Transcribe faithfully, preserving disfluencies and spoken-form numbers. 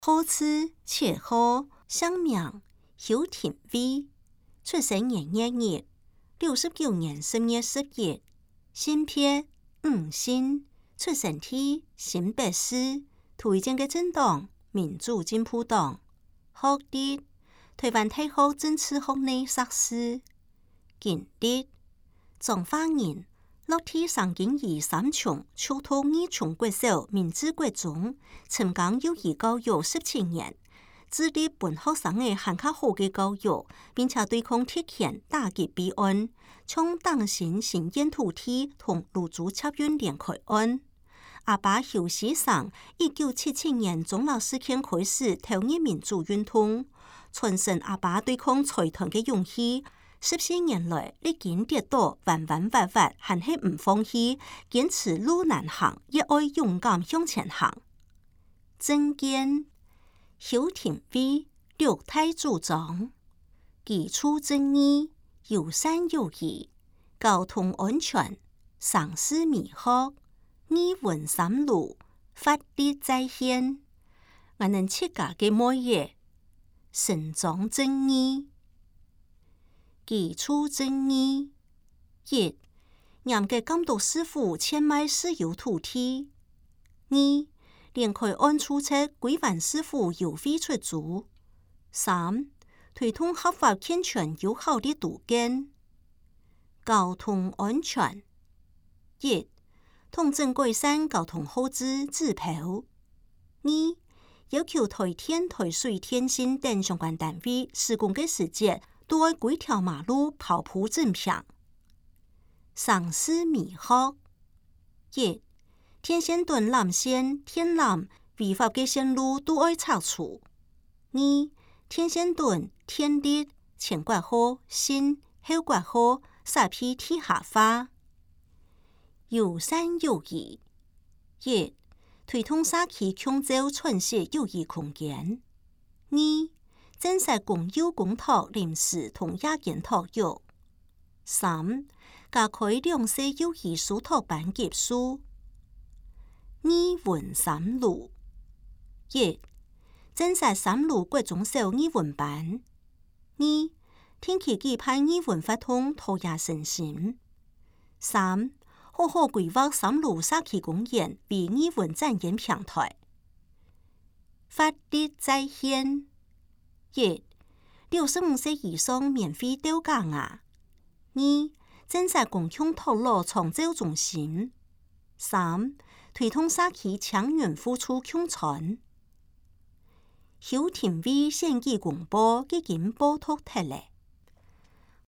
好吃且好，乡名邱廷辉，出生年月日，六十九年十月十日，性别五姓，出生地新北市，推荐嘅政党民主进步党，学历台湾大学政治学内硕士，经历彰化人。落地上经二三重，就读二重国小明治国中，曾经幼儿教育十七年，致力本學生嘅更加好嘅教育，並且對抗鐵拳打擊弊案，將當選新建土地同蘆竹捷運連開案。阿爸邱錫裳一九七七年中老事件開始投入民主運動，傳承阿爸對抗財團嘅勇氣。十四年來，歷經跌倒，彎彎滑滑，還是唔放棄，堅持路難行，亦愛勇敢向前行。政見邱廷輝，六大主張：基礎正義、友善友誼、交通安全、城市美學、二文三路、法律再現。我能切家嘅每嘢，伸張正義。基礎正義一，嚴格監督市府欠賣私有土地；二，連開按註冊規範市府有費出租；三，推動合法健全友好的途徑。交通安全一，統整改善交通號誌指標；二，要求台電、台水電信等相關單位施工嘅時節，都愛規條馬路鋪鋪整平。城市美學一，天線段纜線、天纜違法嘅線路都愛拆除。二，天線段、天力、前掛號、新後掛號煞批地下化。友善友誼一，推動社區共造喘息友誼空間。二，增設公有公託臨時同夜間託育。三，加開兩歲友誼書託班級數。二文三路一，增設三路國中小二文班。二，定期舉辦二文活動陶冶身心。三，好好規劃三路社區公園為二文展演平台。法律再現一，六十五歲以上免費吊假牙。二，增設公共托老長照中心。三，推動社區長遠付出共存。邱廷輝選舉公報已經報讀出來。